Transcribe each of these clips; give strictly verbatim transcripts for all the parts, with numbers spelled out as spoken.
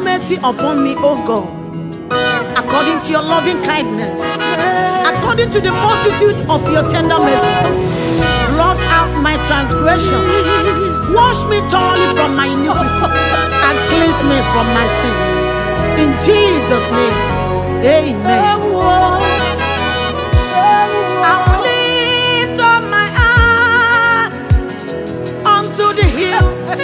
mercy upon me, O God, according to your loving kindness, according to the multitude of your tender mercy. Blot out my transgression, wash me thoroughly from my iniquity, and cleanse me from my sins. In Jesus' name, amen. I will lift up my eyes unto the hills,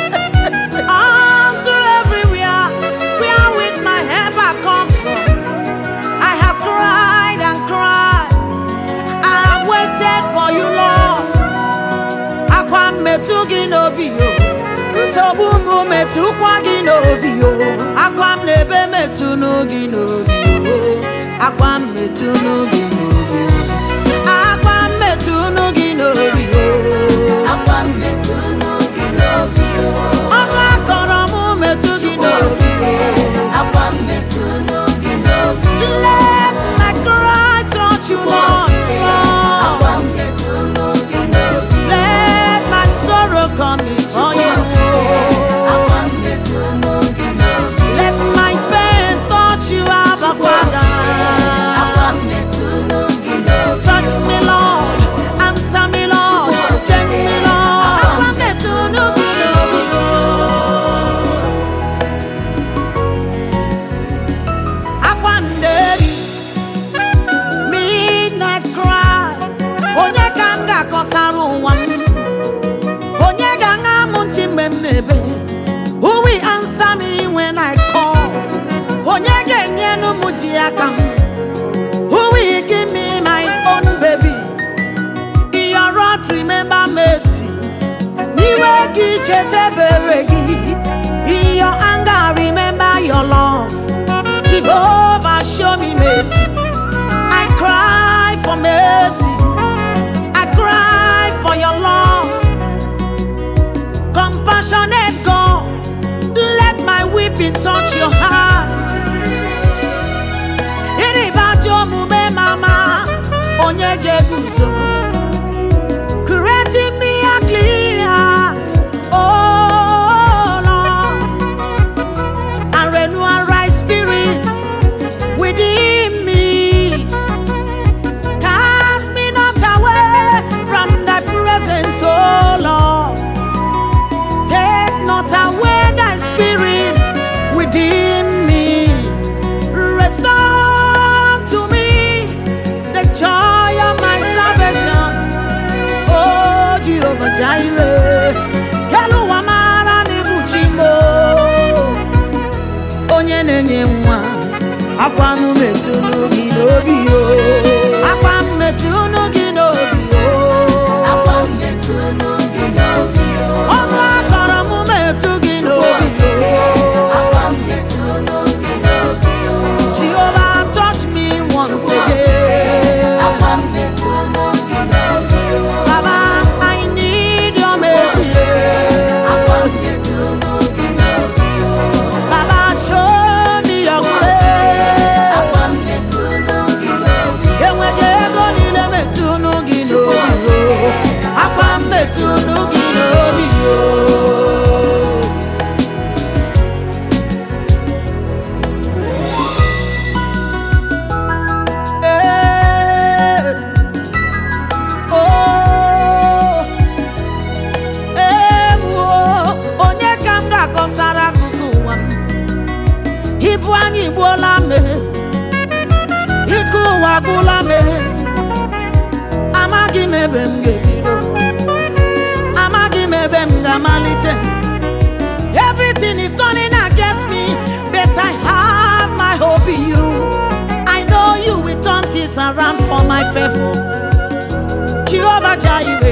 unto everywhere, where with my help I come from. I have cried and cried, I have waited for you, Lord. Akwa metugi no biyo, nsobu mu metukwa gi no biyo. Akwa mlebe metu no gi no biyo. Akwa metu no gi no biyo. Akwa metu no gi no biyo. Akwa metu no gi no biyo. Akwa koro mu metu gi no biyo. Akwa metu no gi no biyo. Let my cry touch you, Lord. Akwa metu no gi no biyo. Let my sorrow come before you. Let my pains touch you, Abba Father. Touch me, Lord. Answer me, Lord. Change me, Lord. Midnight cry. Onye kanga kosaru wan. Onye ganga munti memnebe. Who will answer me when I call? Onye genye no mutiaka. Who will give me my own baby? In your wrath, remember mercy. Niwegi chete beregi. In your anger, remember your love. Jehovah, show me mercy. I cry for mercy. I cry for your love. Compassionate God, let my weeping touch your heart. Iribajo mume mama, onye geguzo. Create in me a clean heart, oh Lord, and renew a right spirit within me. Cast me not away from thy presence, oh Lord. Take not away thy spirit within me. Restore to me the joy of my salvation. Oh Jehovah Jireh, Kelu wamara ni buchimo. Onye nenye mwa, akwa mu metunu ginobi yo. Akwa metunu ginobi yo. Akwa metunu ginobi yo. Onwa kara mu metu ginobi yo. Akwa metunu ginobi yo. Jehovah, touch me once again. Akwa metunu ginobi yo. Baba, I need your mercy. Akwa metunu ginobi yo. Baba, show me your grace. Akwa metunu ginobi yo. Ewe jego nile metunu ginobi yo. Akwa metunu ginobi yo. Ibu anyị gbuola me, iku ụwa gwụla me. Amaghị m ebe m ga-ebido, amaghị m ebe m ga-amalite. Everything is turning against me, but I have my hope in you. I know you will turn this around for my favor. Jehovah Jireh.